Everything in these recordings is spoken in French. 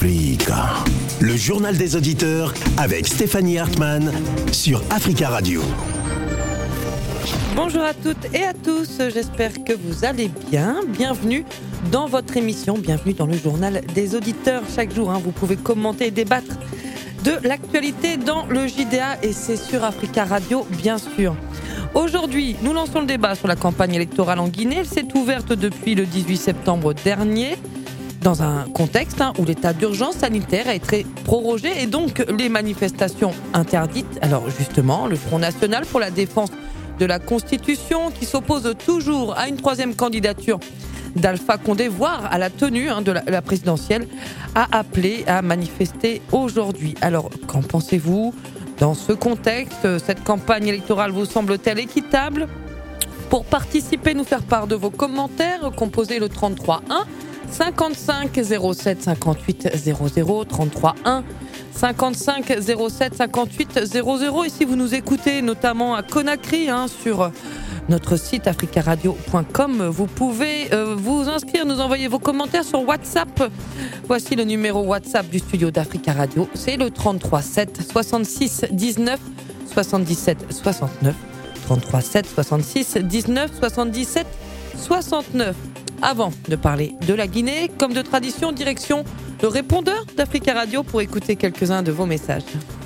Africa. Le journal des auditeurs avec Stéphanie Hartmann sur Africa Radio. Bonjour à toutes et à tous, j'espère que vous allez bien. Bienvenue dans votre émission, bienvenue dans le journal des auditeurs. Chaque jour, vous pouvez commenter et débattre de l'actualité dans le JDA et c'est sur Africa Radio, bien sûr. Aujourd'hui, nous lançons le débat sur la campagne électorale en Guinée. Elle s'est ouverte depuis le 18 septembre dernier. Dans un contexte où l'état d'urgence sanitaire a été prorogé et donc les manifestations interdites. Alors justement, le Front National pour la défense de la Constitution, qui s'oppose toujours à une troisième candidature d'Alpha Condé, voire à la tenue de la présidentielle, a appelé à manifester aujourd'hui. Alors, qu'en pensez-vous dans ce contexte? Cette campagne électorale vous semble-t-elle équitable? Pour participer, nous faire part de vos commentaires, composez le 33 1 55 07 58 00 33 1 55 07 58 00. Et si vous nous écoutez notamment à Conakry sur notre site africaradio.com, vous pouvez vous inscrire, nous envoyer vos commentaires sur WhatsApp. Voici le numéro WhatsApp du studio d'Africa Radio, c'est le 33 7 66 19 77 69 33 7 66 19 77 69. Avant de parler de la Guinée, comme de tradition, direction le répondeur d'Africa Radio pour écouter quelques-uns de vos messages.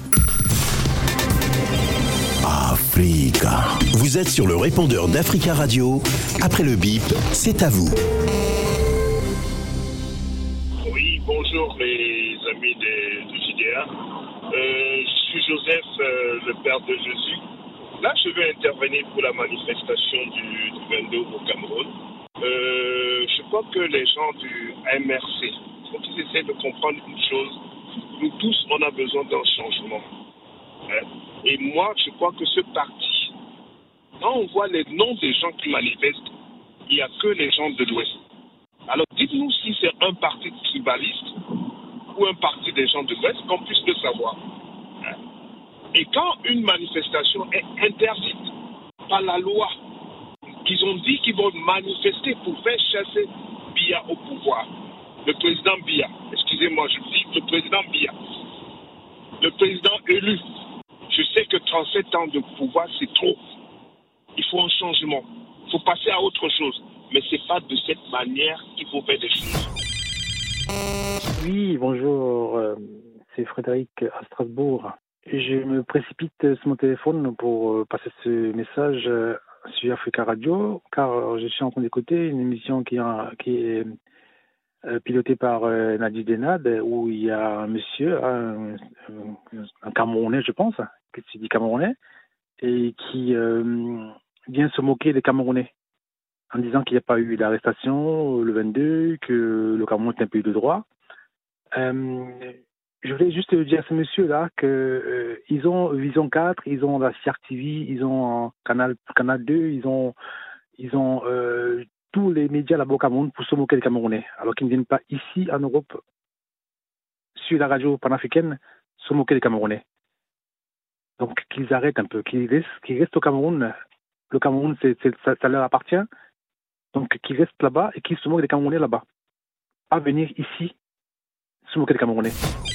Africa. Vous êtes sur le répondeur d'Africa Radio. Après le bip, c'est à vous. Oui, bonjour les amis du JDA. Je suis Joseph, le père de Jésus. Là, je vais intervenir pour la manifestation du 22 au Cameroun. Je crois que les gens du MRC, il faut qu'ils essaient de comprendre une chose. Nous tous, on a besoin d'un changement. Et moi, je crois que ce parti, quand on voit les noms des gens qui manifestent, il n'y a que les gens de l'Ouest. Alors dites-nous si c'est un parti tribaliste ou un parti des gens de l'Ouest, qu'on puisse le savoir. Et quand une manifestation est interdite par la loi, qu'ils ont dit qu'ils vont manifester pour faire chasser Biya au pouvoir, le président Biya, excusez-moi, je dis le président Biya, le président élu. Je sais que 37 ans de pouvoir, c'est trop. Il faut un changement. Il faut passer à autre chose. Mais ce n'est pas de cette manière qu'il faut faire des choses. Oui, bonjour. C'est Frédéric à Strasbourg. Je me précipite sur mon téléphone pour passer ce message sur Africa Radio, car je suis en train d'écouter une émission qui est pilotée par Nadi Denad, où il y a un monsieur, un Camerounais, je pense, que tu dis Camerounais, et qui vient se moquer des Camerounais en disant qu'il n'y a pas eu d'arrestation le 22, que le Cameroun est un pays de droit. Je voulais juste dire à ce monsieur-là que ils ont Vision 4, ils ont la CIAR TV, ils ont Canal 2, ils ont tous les médias là-bas au Cameroun pour se moquer des Camerounais, alors qu'ils ne viennent pas ici en Europe, sur la radio panafricaine, se moquer des Camerounais. Donc qu'ils arrêtent un peu, qu'ils restent au Cameroun. Le Cameroun, ça leur appartient. Donc qu'ils restent là-bas et qu'ils se moquent des Camerounais là-bas. Pas venir ici se moquer des Camerounais.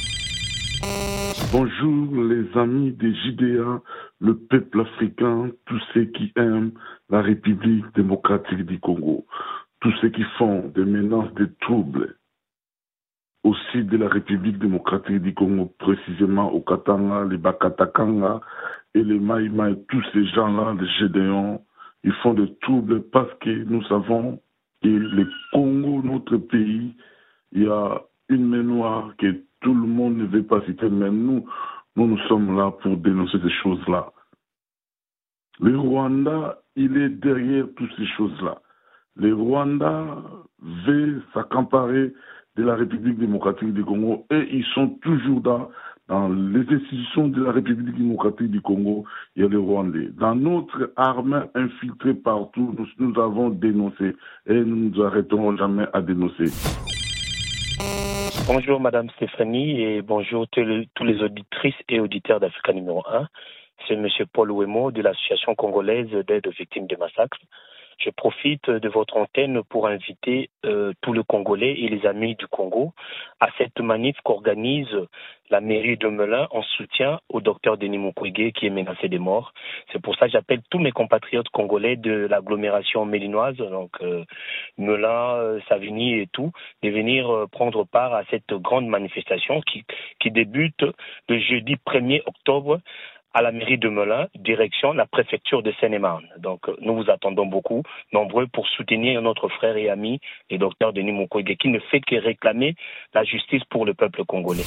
Bonjour les amis des JDA, le peuple africain, tous ceux qui aiment la République démocratique du Congo, tous ceux qui font des menaces de troubles au sud de la République démocratique du Congo, précisément au Katanga, les Bakatakanga et les Maïmaï, tous ces gens-là, les Gédéons, ils font des troubles parce que nous savons que le Congo, notre pays, il y a une main noire que tout le monde ne veut pas citer, mais nous sommes là pour dénoncer ces choses-là. Le Rwanda, il est derrière toutes ces choses-là. Le Rwanda veut s'accaparer de la République démocratique du Congo et ils sont toujours dans les institutions de la République démocratique du Congo, il y a les Rwandais. Dans notre armée infiltrée partout, nous avons dénoncé et nous ne nous arrêterons jamais à dénoncer. Bonjour Madame Stéphanie et bonjour tous les auditrices et auditeurs d'Africa numéro 1. C'est Monsieur Paul Ouemo de l'Association congolaise d'aide aux victimes de massacres. Je profite de votre antenne pour inviter tous les Congolais et les amis du Congo à cette manif qu'organise la mairie de Melun en soutien au docteur Denis Mukwege qui est menacé de mort. C'est pour ça que j'appelle tous mes compatriotes congolais de l'agglomération mélinoise, donc Melun, Savigny et tout, de venir prendre part à cette grande manifestation qui débute le jeudi 1er octobre à la mairie de Melun, direction la préfecture de Seine-et-Marne. Donc, nous vous attendons beaucoup, nombreux, pour soutenir notre frère et ami, le docteur Denis Mukwege, qui ne fait que réclamer la justice pour le peuple congolais.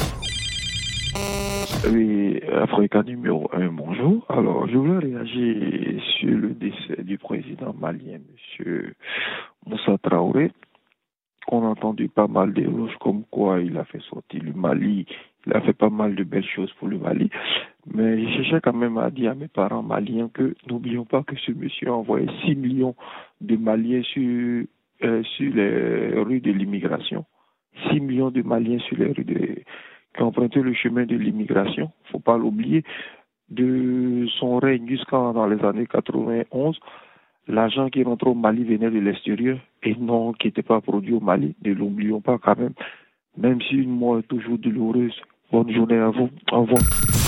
Oui, Africa numéro 1, bonjour. Alors, je voulais réagir sur le décès du président malien, M. Moussa Traoré. On a entendu pas mal d'éloges comme quoi il a fait sortir le Mali, il a fait pas mal de belles choses pour le Mali. Mais je cherchais quand même à dire à mes parents maliens que n'oublions pas que ce monsieur a envoyé 6 millions de Maliens sur les rues de l'immigration. 6 millions de Maliens sur les rues qui ont emprunté le chemin de l'immigration. Il ne faut pas l'oublier. De son règne jusqu'en dans les années 91, l'argent qui rentrait au Mali venait de l'extérieur et non qui n'était pas produit au Mali. Ne l'oublions pas quand même. Même si une mort est toujours douloureuse. Bonne journée à vous. Au revoir.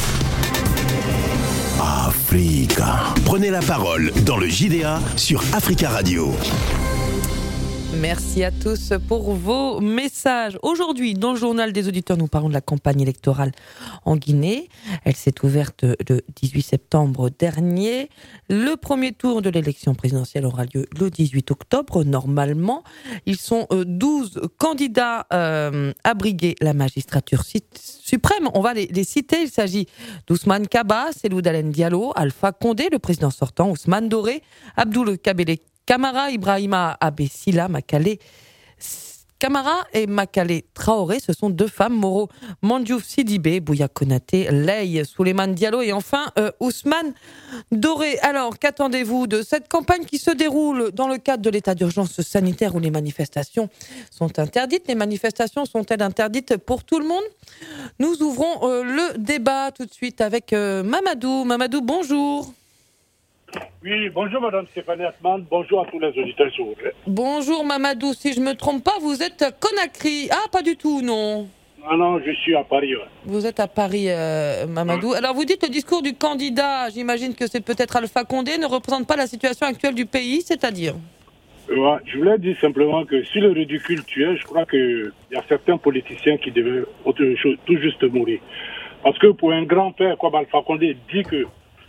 Africa. Prenez la parole dans le JDA sur Africa Radio. Merci à tous pour vos messages. Aujourd'hui, dans le journal des auditeurs, nous parlons de la campagne électorale en Guinée. Elle s'est ouverte le 18 septembre dernier. Le premier tour de l'élection présidentielle aura lieu le 18 octobre. Normalement, ils sont 12 candidats à briguer la magistrature suprême. On va les citer. Il s'agit d'Ousmane Kaba, Cellou Dalein Diallo, Alpha Condé, le président sortant, Ousmane Doré, Abdoul Kabele Camara, Ibrahima Abessila Makale Camara et Makale Traoré, ce sont deux femmes. Moro Mandiouf Sidibé, Bouya Konaté, Ley Souleymane Diallo et enfin Ousmane Doré. Alors, qu'attendez-vous de cette campagne qui se déroule dans le cadre de l'état d'urgence sanitaire où les manifestations sont interdites? Les manifestations sont-elles interdites pour tout le monde? Nous ouvrons le débat tout de suite avec Mamadou. Mamadou, bonjour. Oui, bonjour Madame Stéphanie Hartmann, bonjour à tous les auditeurs s'il vous plaît. Bonjour Mamadou, si je ne me trompe pas, vous êtes à Conakry. Ah, pas du tout, non. Non, je suis à Paris. Ouais. Vous êtes à Paris, Mamadou. Alors vous dites le discours du candidat, j'imagine que c'est peut-être Alpha Condé, ne représente pas la situation actuelle du pays, c'est-à-dire Ouais, je voulais dire simplement que si le ridicule tuait, je crois qu'il y a certains politiciens qui devaient tout juste mourir. Parce que pour un grand-père comme Alpha Condé dit que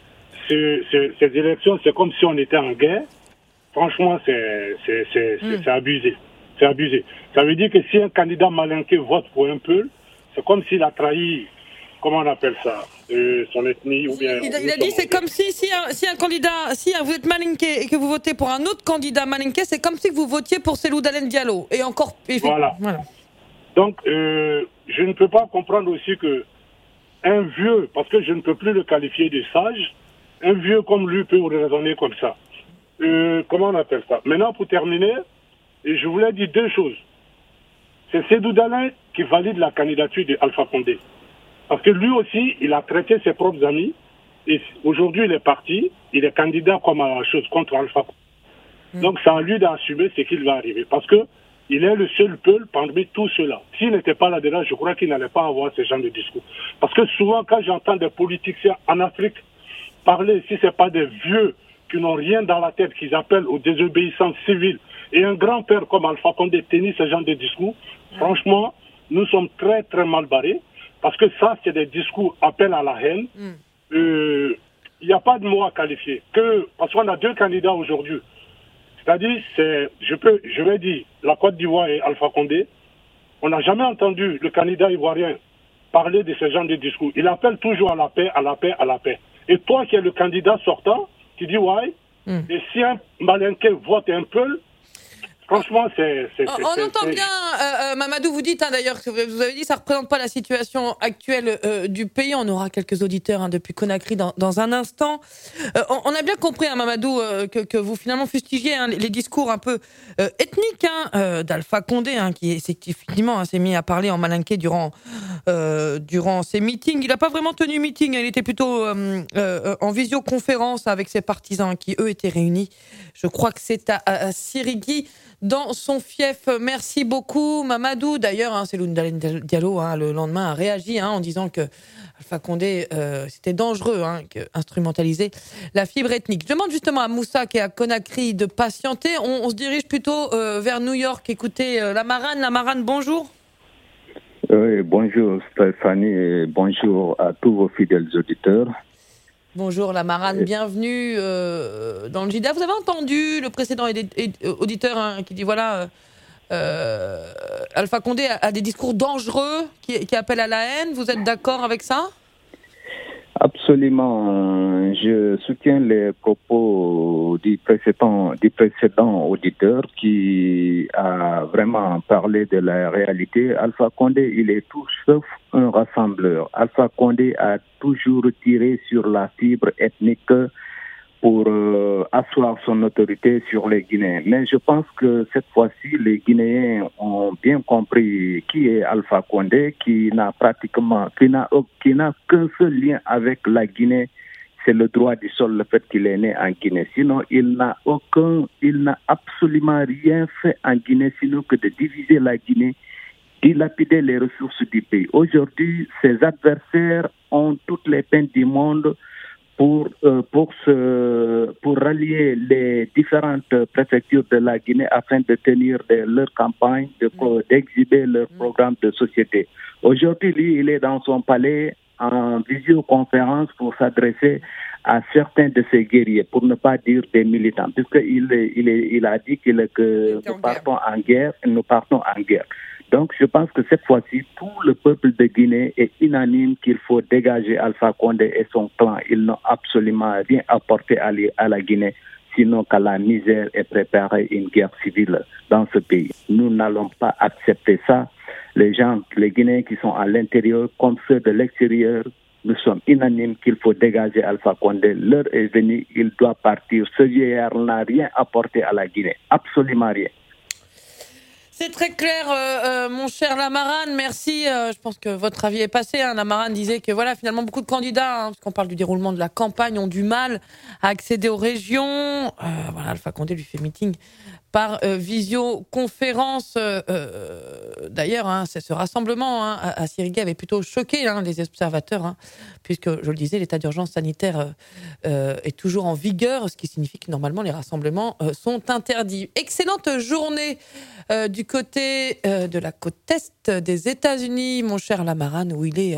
ces élections, c'est comme si on était en guerre. Franchement, c'est abusé. C'est abusé. Ça veut dire que si un candidat malinqué vote pour un peuple, c'est comme s'il a trahi, comment on appelle ça, son ethnie ou bien... Il a dit c'est comme si un candidat, vous êtes malinqué et que vous votez pour un autre candidat malinqué, c'est comme si vous votiez pour Cellou Dalein Diallo. Et encore... Voilà. Donc, je ne peux pas comprendre aussi que un vieux, parce que je ne peux plus le qualifier de sage, un vieux comme lui peut raisonner comme ça. Comment on appelle ça? Maintenant, pour terminer, je voulais dire deux choses. C'est Cellou Dalein qui valide la candidature d'Alpha Condé. Parce que lui aussi, il a traité ses propres amis. Et aujourd'hui, il est parti. Il est candidat comme à la chose contre Alpha Condé. Donc, c'est à lui d'assumer ce qu'il va arriver. Parce que il est le seul peuple parmi tous ceux-là. S'il n'était pas là-dedans, je crois qu'il n'allait pas avoir ce genre de discours. Parce que souvent, quand j'entends des politiciens en Afrique parler, si ce n'est pas des vieux qui n'ont rien dans la tête, qu'ils appellent aux désobéissances civiles, et un grand-père comme Alpha Condé tenir ce genre de discours, franchement, nous sommes très très mal barrés, parce que ça, c'est des discours appel à la haine. Il n'y a pas de mot à qualifier. Parce qu'on a deux candidats aujourd'hui. C'est-à-dire, je vais dire, la Côte d'Ivoire et Alpha Condé, on n'a jamais entendu le candidat ivoirien parler de ce genre de discours. Il appelle toujours à la paix, à la paix, à la paix. Et toi qui es le candidat sortant, tu dis ouais, et si un malinqué vote un peu, franchement, on entend bien Mamadou, vous dites d'ailleurs, vous avez dit, ça ne représente pas la situation actuelle du pays. On aura quelques auditeurs depuis Conakry dans un instant. On a bien compris, Mamadou, que vous finalement fustigiez les discours un peu ethniques d'Alpha Condé, qui effectivement s'est mis à parler en malinké durant ses meetings. Il n'a pas vraiment tenu meeting, il était plutôt en visioconférence avec ses partisans qui, eux, étaient réunis. Je crois que c'est à Sirigui, dans son fief. Merci beaucoup, Mamadou. D'ailleurs, Cellou Dalein Diallo, le lendemain, a réagi en disant que Alpha Condé, c'était dangereux, instrumentaliser la fibre ethnique. Je demande justement à Moussa, qui est à Conakry, de patienter. On se dirige plutôt vers New York. Écoutez, Lamarane. Lamarane, bonjour. Oui, bonjour Stéphanie et bonjour à tous vos fidèles auditeurs. Bonjour Lamarane, bienvenue dans le JDA. Vous avez entendu le précédent auditeur qui dit voilà, Alpha Condé a des discours dangereux qui appellent à la haine. Vous êtes d'accord avec ça ? Absolument. Je soutiens les propos du précédent auditeur qui a vraiment parlé de la réalité. Alpha Condé, il est tout sauf un rassembleur. Alpha Condé a toujours tiré sur la fibre ethnique pour asseoir son autorité sur les Guinéens. Mais je pense que cette fois-ci, les Guinéens ont bien compris qui est Alpha Condé, qui n'a qu'un seul lien avec la Guinée, c'est le droit du sol, le fait qu'il est né en Guinée. Sinon, il n'a absolument rien fait en Guinée, sinon que de diviser la Guinée, dilapider les ressources du pays. Aujourd'hui, ses adversaires ont toutes les peines du monde pour rallier les différentes préfectures de la Guinée afin de tenir leur campagne, d'exhiber leur programme de société. Aujourd'hui, lui, il est dans son palais en visioconférence pour s'adresser à certains de ses guerriers, pour ne pas dire des militants, puisqu'il a dit que nous partons en guerre. Donc, je pense que cette fois-ci, tout le peuple de Guinée est unanime qu'il faut dégager Alpha Condé et son clan. Ils n'ont absolument rien apporté à la Guinée, sinon qu'à la misère et préparer une guerre civile dans ce pays. Nous n'allons pas accepter ça. Les Guinéens qui sont à l'intérieur, comme ceux de l'extérieur, nous sommes unanimes qu'il faut dégager Alpha Condé. L'heure est venue, il doit partir. Ce vieillard n'a rien apporté à la Guinée, absolument rien. C'est très clair, mon cher Lamarane, merci. Je pense que votre avis est passé. Lamarane disait que voilà, finalement, beaucoup de candidats, parce qu'on parle du déroulement de la campagne, ont du mal à accéder aux régions. Alpha Condé lui fait meeting par visioconférence. D'ailleurs, ce rassemblement à Sirigui avait plutôt choqué les observateurs, puisque, je le disais, l'état d'urgence sanitaire est toujours en vigueur, ce qui signifie que normalement les rassemblements sont interdits. Excellente journée du côté de la côte est des États-Unis, mon cher Lamarane, où il est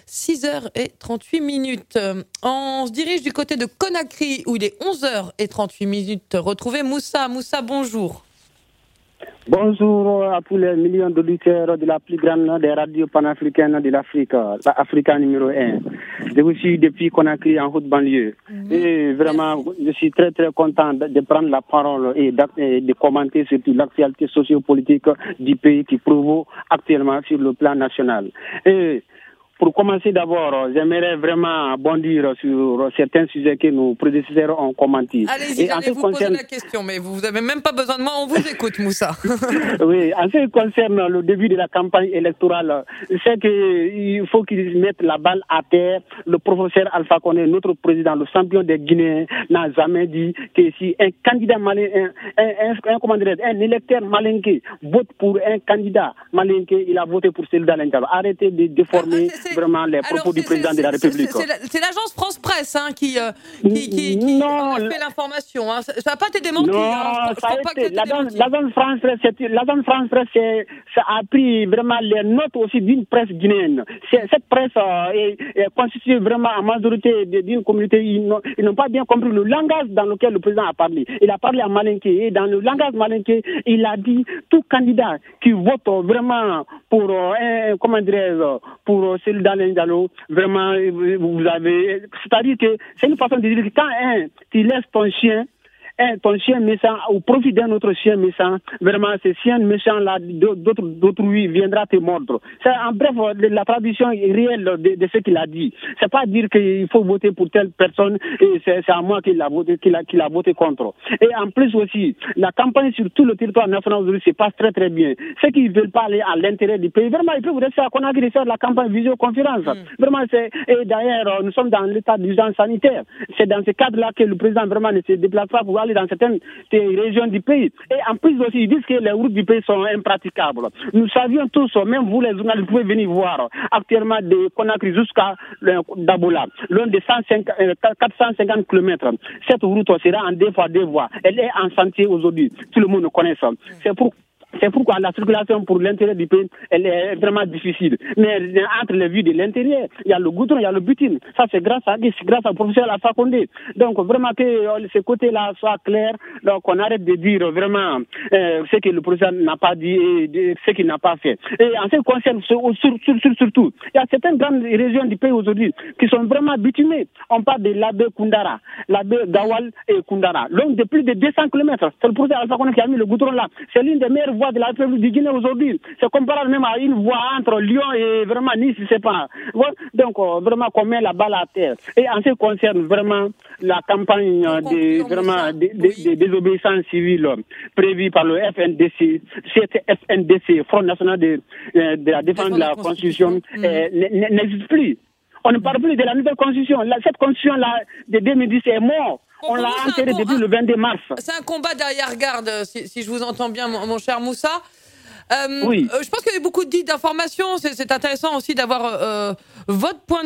6h38. On se dirige du côté de Conakry, où il est 11h38. Retrouvez Moussa. Moussa, bonjour. Bonjour à tous les millions d'auditeurs de la plus grande des radios panafricaines de l'Afrique, la Africa numéro 1. Je vous suis depuis Conakry en haute banlieue. Et vraiment, je suis très très content de prendre la parole et de commenter surtout l'actualité sociopolitique du pays qui provoque actuellement sur le plan national. Et pour commencer d'abord, j'aimerais vraiment bondir sur certains sujets que nos prédécesseurs ont commentés. Allez-y, vous poser la question, mais vous n'avez même pas besoin de moi, on vous écoute, Moussa. Oui, en ce qui concerne le début de la campagne électorale, c'est qu'il faut qu'ils mettent la balle à terre. Le professeur Alpha Condé, notre président, le champion des Guinéens, n'a jamais dit que si un candidat malin, un électeur malinqué vote pour un candidat malinqué, il a voté pour Cellou Dalein Diallo. Arrêtez de déformer vraiment les propos du président de la République. C'est l'agence France Presse qui a fait l'information. Ça n'a pas été démenti. Non, ça a été. L'agence France Presse, ça a pris vraiment les notes aussi d'une presse guinéenne. Cette presse est constituée vraiment en majorité d'une communauté. Ils n'ont pas bien compris le langage dans lequel le président a parlé. Il a parlé en malinké. Et dans le langage malinké, il a dit tout candidat qui vote vraiment pour pour Cellou Dalein Diallo, vraiment, vous avez... C'est-à-dire que c'est une façon de dire que quand tu laisses ton chien ton chien méchant au profit d'un autre chien méchant, vraiment, ce chien méchant-là d'autrui viendra te mordre. C'est en bref la traduction réelle de ce qu'il a dit. C'est pas dire qu'il faut voter pour telle personne et c'est à moi qu'il a voté contre. Et en plus aussi, la campagne sur tout le territoire national aujourd'hui se passe très très bien. Ceux qui ne veulent pas aller à l'intérieur du pays, vraiment, ils peuvent rester à Conakry et faire la campagne visioconférence. Vraiment, et d'ailleurs, nous sommes dans l'état d'urgence sanitaire. C'est dans ce cadre-là que le président vraiment ne se déplace pas pour aller dans certaines régions du pays. Et en plus aussi, ils disent que les routes du pays sont impraticables. Nous savions tous, même vous les journalistes, vous pouvez venir voir actuellement de Conakry jusqu'à Dabola, l'un des 450 km. Cette route sera en 2 fois 2 voies. Elle est en sentier aujourd'hui. Tout le monde connaît ça. C'est pourquoi la circulation pour l'intérieur du pays, elle est vraiment difficile. Mais entre les vues de l'intérieur, il y a le goudron, il y a le butine. Ça, c'est grâce au professeur Alpha Condé. Donc, vraiment que ce côté-là soit clair, donc on arrête de dire vraiment ce que le professeur n'a pas dit et ce qu'il n'a pas fait. Et en ce qui concerne surtout, il y a certaines grandes régions du pays aujourd'hui qui sont vraiment bitumées. On parle de l'abbé Koundara, l'abbé Gawal et Koundara. Long de plus de 200 km. C'est le professeur Alpha Condé qui a mis le goudron là. C'est l'une des meilleures voies de la République du Guinée aujourd'hui. C'est comparable même à une voie entre Lyon et vraiment Nice, je sais pas. Donc, vraiment, qu'on met la balle à terre. Et en ce qui concerne vraiment la campagne des désobéissances civiles prévue par le FNDC, cette FNDC, Front National de la Défense de la Constitution, n'existe plus. On ne parle plus de la nouvelle constitution. Cette constitution-là de 2010 est morte. On l'a enterrée depuis le 22 mars. C'est un combat d'arrière-garde, si je vous entends bien, mon cher Moussa. Oui. Je pense qu'il y a eu beaucoup d'informations. C'est intéressant aussi d'avoir votre point de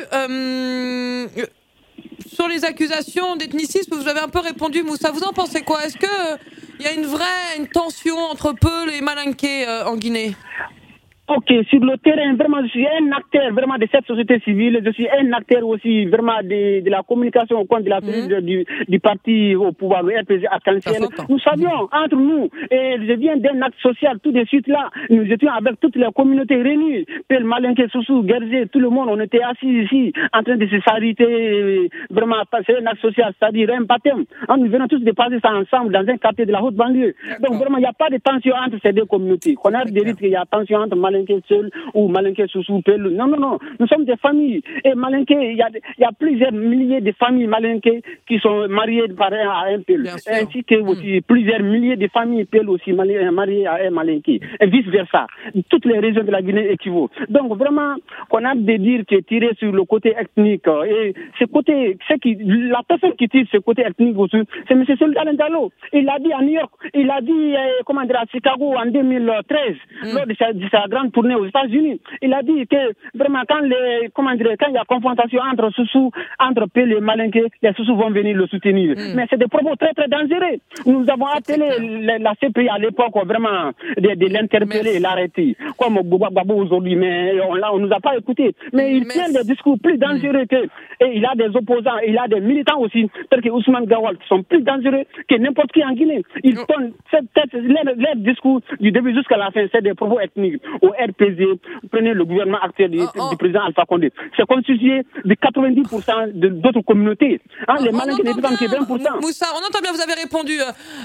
vue. Sur les accusations d'ethnicisme, vous avez un peu répondu, Moussa. Vous en pensez quoi? Est-ce qu'il y a une tension entre Peul et Malinké en Guinée? Ok, sur le terrain, vraiment, je suis un acteur vraiment de cette société civile. Je suis un acteur aussi vraiment de la communication au compte de la du parti au pouvoir, le RPG Arc-en-Ciel. Nous savions entre nous, et je viens d'un acte social tout de suite là. Nous étions avec toutes les communautés réunies. Pel, Malinké, Soussou, Guerzé, tout le monde, on était assis ici en train de se s'arrêter, vraiment passer un acte social, c'est-à-dire un baptême. Nous venons tous de passer ça ensemble dans un quartier de la haute banlieue. Donc vraiment, il n'y a pas de tension entre ces deux communautés. On a des risques qu'il y a tension entre Malinké seul ou Malinké Soussou Pel. Non, nous sommes des familles. Et Malinké, il y a plusieurs milliers de familles Malinké qui sont mariées par un Pel. Ainsi que aussi plusieurs milliers de familles Pel aussi mariées à un Malinké. Et vice-versa. Toutes les régions de la Guinée équivaut. Donc vraiment, qu'on a de dire que tirer sur le côté ethnique. Et ce côté, la personne qui tire ce côté ethnique aussi, c'est M. Soldat Ndalo. Il l'a dit à New York. Il l'a dit, à Chicago en 2013, lors de sa grande tournée aux États-Unis. Il a dit que vraiment quand il y a confrontation entre Pel et Malinké, les Soussous vont venir le soutenir. Mais c'est des propos très très dangereux. Nous avons appelé la CPI à l'époque vraiment de l'interpeller et l'arrêter, comme Gbagbo aujourd'hui, mais on nous a pas écouté. Mais il tient des discours plus dangereux et il a des opposants, il a des militants aussi, tels que Ousmane Gawal, qui sont plus dangereux que n'importe qui en Guinée. Ils donnent leur discours du début jusqu'à la fin, c'est des propos ethniques. Au RPG, prenez le gouvernement actuel du président Alpha Condé. C'est constitué de 90% d'autres communautés. Les Malinké ne représentent que 20%. Moussa, on entend bien, vous avez répondu.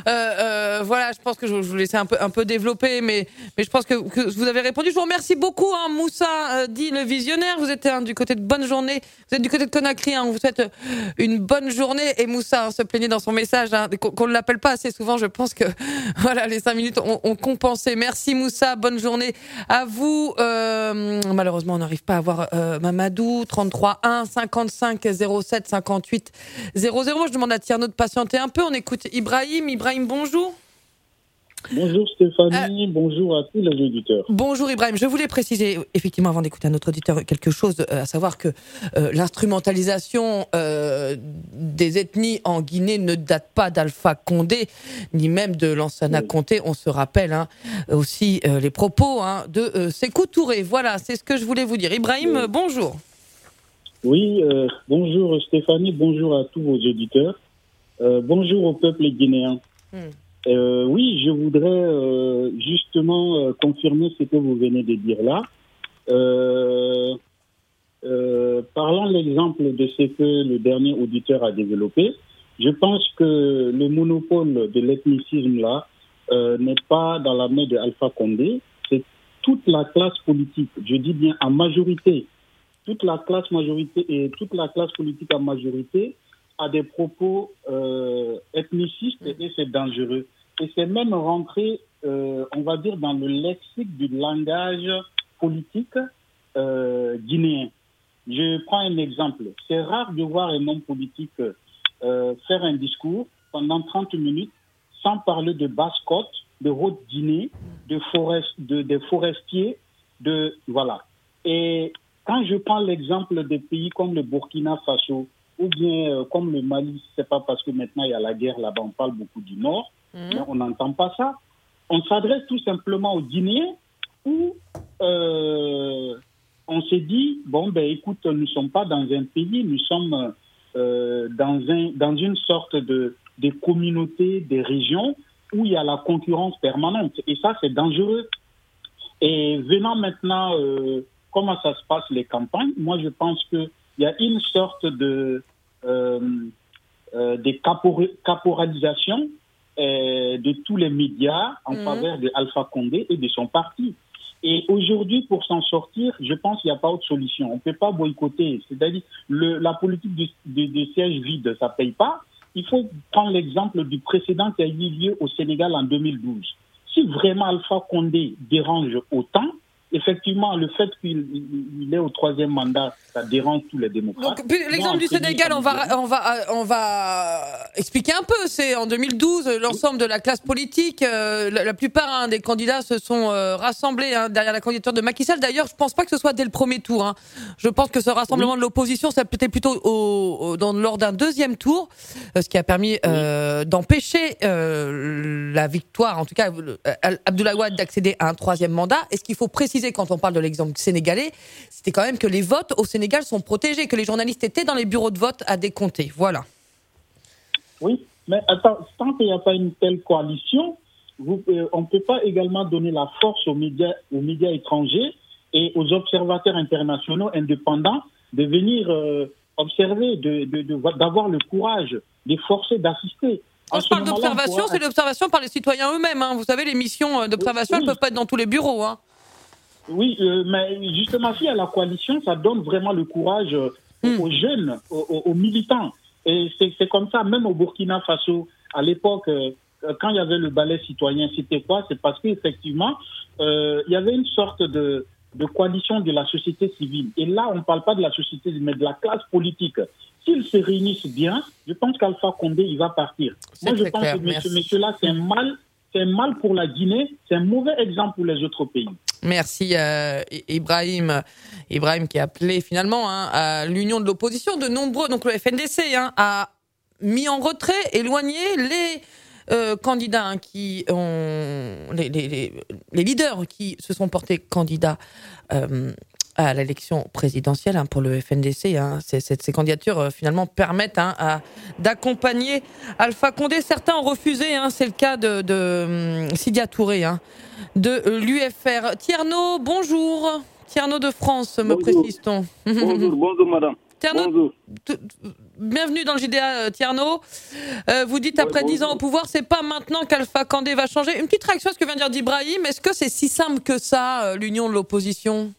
Voilà, je pense que je vous laissais un peu développer, mais je pense que vous avez répondu. Je vous remercie beaucoup, Moussa, dit le visionnaire. Vous êtes du côté de bonne journée. Vous êtes du côté de Conakry. On vous souhaite une bonne journée. Et Moussa se plaignait dans son message qu'on ne l'appelle pas assez souvent. Je pense que voilà, les 5 minutes ont compensé. Merci, Moussa. Bonne journée à vous. Malheureusement, on n'arrive pas à avoir Mamadou. 33 1 55 07 58 00. Je demande à Tierno de patienter un peu. On écoute Ibrahim. Ibrahim, bonjour. Bonjour Stéphanie, bonjour à tous les auditeurs. Bonjour Ibrahim, je voulais préciser, effectivement, avant d'écouter un autre auditeur, quelque chose, à savoir que l'instrumentalisation des ethnies en Guinée ne date pas d'Alpha Condé, ni même de Lansana Conté. On se rappelle aussi les propos de Sékou Touré. Voilà, c'est ce que je voulais vous dire. Ibrahim, bonjour. Oui, bonjour Stéphanie, bonjour à tous vos auditeurs. Bonjour au peuple guinéen. Oui, je voudrais justement confirmer ce que vous venez de dire là. Parlant l'exemple de ce que le dernier auditeur a développé, Je pense que le monopole de l'ethnicisme là n'est pas dans la main de Alpha Condé. C'est toute la classe politique, je dis bien en majorité, toute la classe politique en majorité a des propos ethnicistes et c'est dangereux. Et c'est même rentré, on va dire, dans le lexique du langage politique guinéen. Je prends un exemple. C'est rare de voir un homme politique faire un discours pendant 30 minutes sans parler de Basse-Côte, de Haute-Guinée, des forestiers, voilà. Et quand je prends l'exemple des pays comme le Burkina Faso ou bien comme le Mali, c'est pas parce que maintenant il y a la guerre là-bas, on parle beaucoup du Nord, mais on n'entend pas ça. On s'adresse tout simplement aux Guinéens où on s'est dit, écoute, nous ne sommes pas dans un pays, nous sommes dans une sorte de communauté, des régions où il y a la concurrence permanente. Et ça, c'est dangereux. Et venant maintenant, comment ça se passe les campagnes, moi je pense qu'il y a une sorte de caporalisation de tous les médias en faveur de Alpha Condé et de son parti. Et aujourd'hui, pour s'en sortir, je pense qu'il n'y a pas autre solution. On ne peut pas boycotter. C'est-à-dire, la politique de siège vide, ça ne paye pas. Il faut prendre l'exemple du précédent qui a eu lieu au Sénégal en 2012. Si vraiment Alpha Condé dérange autant, effectivement, le fait qu'il est au 3e mandat, ça dérange tous les démocrates. Donc, l'exemple du Sénégal, on va expliquer un peu. C'est en 2012, l'ensemble de la classe politique, la plupart des candidats se sont rassemblés derrière la candidature de Macky Sall. D'ailleurs, je pense pas que ce soit dès le premier tour. Je pense que ce rassemblement de l'opposition, ça peut être plutôt lors d'un deuxième tour, ce qui a permis d'empêcher la victoire, en tout cas, Abdoulaye Wade d'accéder à un 3e mandat. Et ce qu'il faut préciser quand on parle de l'exemple sénégalais, c'était quand même que les votes au Sénégal sont protégés, que les journalistes étaient dans les bureaux de vote à décompter. Voilà. Oui, mais attends, tant qu'il n'y a pas une telle coalition, on ne peut pas également donner la force aux médias étrangers et aux observateurs internationaux indépendants de venir observer, d'avoir le courage, de forcer, d'assister. Quand je parle d'observation, c'est l'observation par les citoyens eux-mêmes. Vous savez, les missions d'observation, elles ne peuvent pas être dans tous les bureaux. Oui, mais justement, s'il y a la coalition, ça donne vraiment le courage aux jeunes, aux militants. Et c'est comme ça, même au Burkina Faso, à l'époque, quand il y avait le ballet citoyen, c'était quoi? C'est parce qu'effectivement, il y avait une sorte de coalition de la société civile. Et là, on ne parle pas de la société civile, mais de la classe politique. S'ils se réunissent bien, je pense qu'Alpha Condé, il va partir. Moi, je pense que ce monsieur-là, c'est un mal pour la Guinée, c'est un mauvais exemple pour les autres pays. Merci Ibrahim qui a appelé finalement à l'union de l'opposition. De nombreux, donc le FNDC a mis en retrait, éloigné les candidats qui ont les leaders qui se sont portés candidats à l'élection présidentielle pour le FNDC. Ces candidatures finalement permettent d'accompagner Alpha Condé. Certains ont refusé, c'est le cas de Sidia Touré de l'UFR. Tierno, bonjour. Tierno de France, me précise-t-on. Bonjour madame. Tierno, bonjour. Bienvenue dans le JDA, Tierno. Vous dites après 10 ans au pouvoir, c'est pas maintenant qu'Alpha Condé va changer. Une petite réaction à ce que vient de dire d'Ibrahim. Est-ce que c'est si simple que ça, l'union de l'opposition?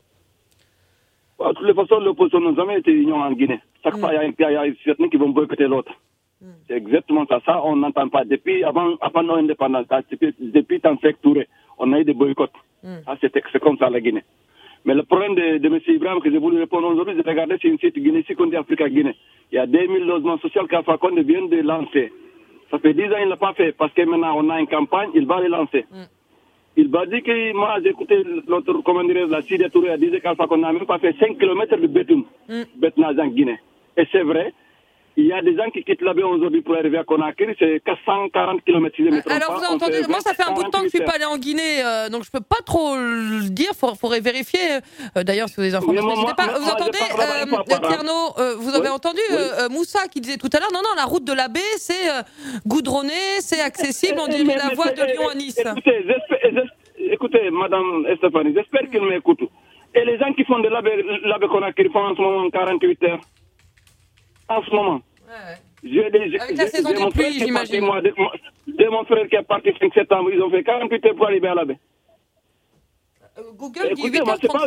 De toutes les façons, l'opposition n'a jamais été union en Guinée. Chaque fois, il y a certains qui vont boycotter l'autre. C'est exactement ça. Ça, on n'entend pas. Depuis avant nos indépendances, depuis Tansek Touré, on a eu des boycotts. C'est comme ça la Guinée. Mais le problème de M. Ibrahim, que je voulais répondre aujourd'hui, c'est de regarder sur une site Guinée, si on dit Africa Guinée. Il y a 2000 logements sociaux qu'Alpha Condé vient de lancer. Ça fait 10 ans qu'il ne l'a pas fait, parce que maintenant on a une campagne, il va les lancer. Il m'a dit que moi, j'ai écouté l'autre commandant, la Sidia Touré, a dit qu'Alpha Condé n'a même pas fait 5 km de béton, bétonage en Guinée. Et c'est vrai. Il y a des gens qui quittent la baie aujourd'hui pour arriver à Conakry, c'est 440 km. Alors vous entendez, moi ça fait un bout de temps que je ne suis pas allé en Guinée, donc je ne peux pas trop le dire, il faudrait vérifier. D'ailleurs, si vous avez des informations, n'hésitez pas. Vous entendez, Tierno, vous avez entendu Moussa qui disait tout à l'heure, non, la route de la baie, c'est goudronné, c'est accessible, on dirait la voie de Lyon à Nice. Écoutez, madame Stéphanie, j'espère qu'il m'écoute. Et les gens qui font de la baie Conakry font en ce moment 48 heures. En ce moment. Avec la saison des pluies, j'imagine. De mon frère qui est parti 5 septembre, ils ont fait 48 heures pour arriver à la baie. Google dit 8 moi, c'est pas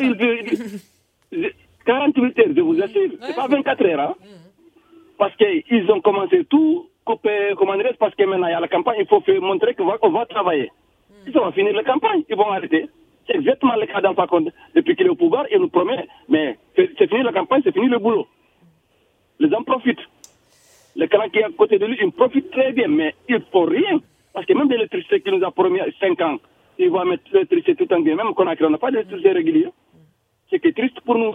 48 heures, je vous assure. C'est pas 24 heures. Hein. Parce qu'ils ont commencé tout, couper, parce que maintenant il y a la campagne, il faut montrer qu'on va travailler. Ils vont finir la campagne, ils vont arrêter. C'est exactement le cas d'Alpha Condé. Depuis qu'il est au pouvoir, il nous promet, mais c'est fini la campagne, c'est fini le boulot. Les gens profitent. Le clan qui est à côté de lui, il profite très bien, mais il ne faut rien. Parce que même de l'électricité qui nous a promis 5 ans, il va mettre l'électricité tout en bien. Même qu'on n'a pas d'électricité régulière. C'est qui est triste pour nous.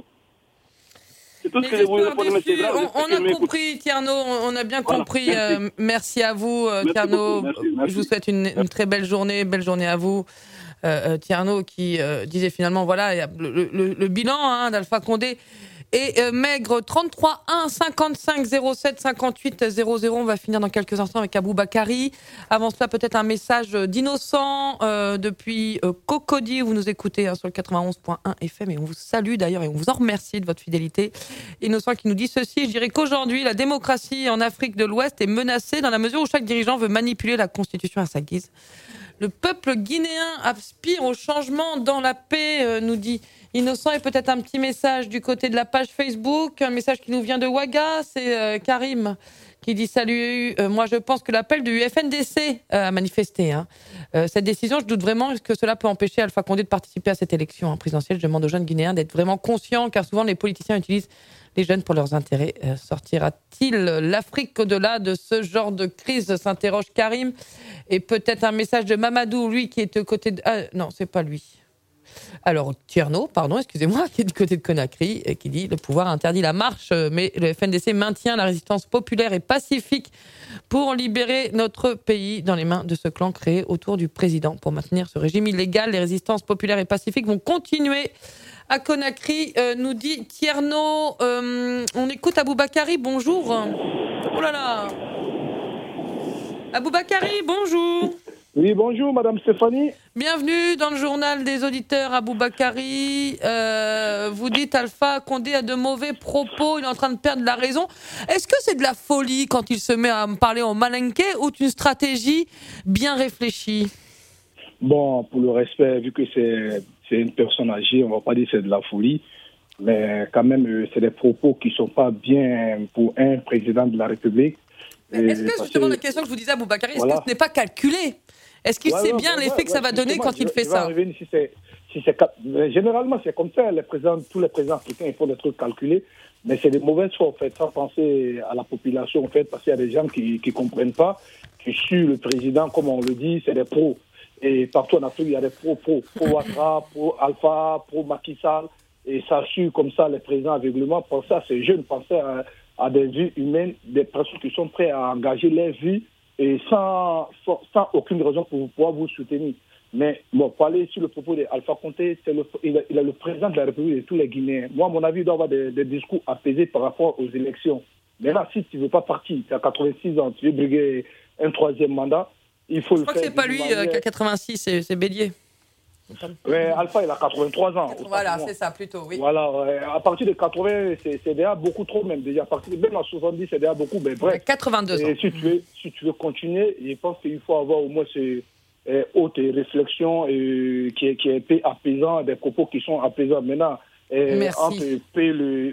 C'est tout ce que je voulais répondre, M. Brown. On a compris, Tierno, on a bien compris. Merci à vous, Tierno. Merci. Je vous souhaite une très belle journée à vous. Tierno qui disait finalement, voilà, il y a le bilan d'Alpha Condé et maigre. 33 1 55 07 58 00. On va finir dans quelques instants avec Aboubakari. Avant cela, peut-être un message d'Innocent depuis Cocody. Vous nous écoutez sur le 91.1 FM et on vous salue d'ailleurs et on vous en remercie de votre fidélité. Innocent qui nous dit ceci: je dirais qu'aujourd'hui, la démocratie en Afrique de l'Ouest est menacée dans la mesure où chaque dirigeant veut manipuler la Constitution à sa guise. Le peuple guinéen aspire au changement dans la paix, nous dit Innocent. Et peut-être un petit message du côté de la page Facebook, un message qui nous vient de Ouaga, c'est Karim qui dit salut, moi je pense que l'appel du FNDC a manifesté. Cette décision, je doute vraiment que cela peut empêcher Alpha Condé de participer à cette élection présidentielle. Je demande aux jeunes Guinéens d'être vraiment conscients, car souvent les politiciens utilisent les jeunes pour leurs intérêts. Sortira-t-il l'Afrique au-delà de ce genre de crise, s'interroge Karim. Et peut-être un message de Mamadou, lui qui est au côté de... Ah non, c'est pas lui. Alors, Tierno, pardon, excusez-moi, qui est du côté de Conakry, et qui dit « Le pouvoir interdit la marche, mais le FNDC maintient la résistance populaire et pacifique pour libérer notre pays dans les mains de ce clan créé autour du président. Pour maintenir ce régime illégal, les résistances populaires et pacifiques vont continuer à Conakry, nous dit Tierno. On écoute Aboubakari, bonjour. Oh là là. Aboubakari, bonjour. Oui, bonjour, Madame Stéphanie. Bienvenue dans le journal des auditeurs, Aboubakari. Vous dites Alpha Condé a de mauvais propos, il est en train de perdre la raison. Est-ce que c'est de la folie quand il se met à me parler en malinqué ou une stratégie bien réfléchie? Bon, pour le respect, vu que c'est une personne âgée, on ne va pas dire que c'est de la folie, mais quand même, c'est des propos qui ne sont pas bien pour un président de la République. Est-ce que, justement, la question que je vous disais, Aboubakari, est-ce que ce n'est pas calculé? Est-ce qu'il sait bien l'effet que ça va donner quand il fait ça? Généralement, c'est comme ça. Tous les présidents africains, ils font des trucs calculés, mais c'est des mauvaises fois, en fait, sans penser à la population, en fait, parce qu'il y a des gens qui ne comprennent pas, qui suivent le président, comme on le dit, c'est des pros. Et partout en Afrique, il y a des pros Ouattara, pro Alpha, pro Macky Sall, et ça suit comme ça les présidents aveuglement. Pensez à ces jeunes, pensez à des vies humaines, des personnes qui sont prêtes à engager leur vie et sans aucune raison pour pouvoir vous soutenir. Mais bon, pour aller sur le propos d'Alpha Condé, il est le président de la République de tous les Guinéens. Moi, à mon avis, il doit avoir des discours apaisés par rapport aux élections. Mais là, si tu ne veux pas partir, tu as 86 ans, tu veux briguer un troisième mandat, il faut le faire. Je crois que c'est pas lui qui a 86, c'est Bélier. Ouais, Alpha, il a 83 ans. Voilà, c'est ça, plutôt, oui. Voilà, à partir de 80, c'est déjà beaucoup trop, même. Déjà, à partir de même à 70, c'est déjà beaucoup. Mais bref. 82 ans. Et si tu veux continuer, je pense qu'il faut avoir au moins ces hautes réflexions qui est apaisant, des propos qui sont apaisants. Maintenant, entre P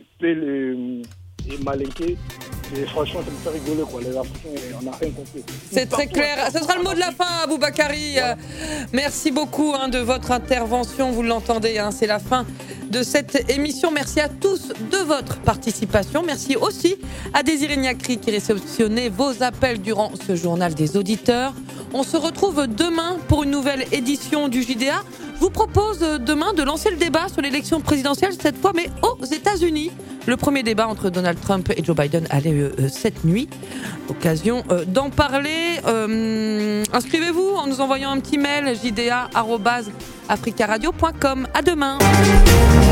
et Malinké, et franchement, ça me fait rigoler, quoi. Les Africains, on n'a rien compris. C'est très clair. Ce sera le mot de la fin, Aboubakari. Ouais. Merci beaucoup de votre intervention. Vous l'entendez, c'est la fin de cette émission. Merci à tous de votre participation. Merci aussi à Désiré Niakri qui réceptionnait vos appels durant ce journal des auditeurs. On se retrouve demain pour une nouvelle édition du JDA. Je vous propose demain de lancer le débat sur l'élection présidentielle, cette fois, mais aux États-Unis. Le premier débat entre Donald Trump et Joe Biden a lieu cette nuit. Occasion d'en parler. Inscrivez-vous en nous envoyant un petit mail, jda@africaradio.com. À demain.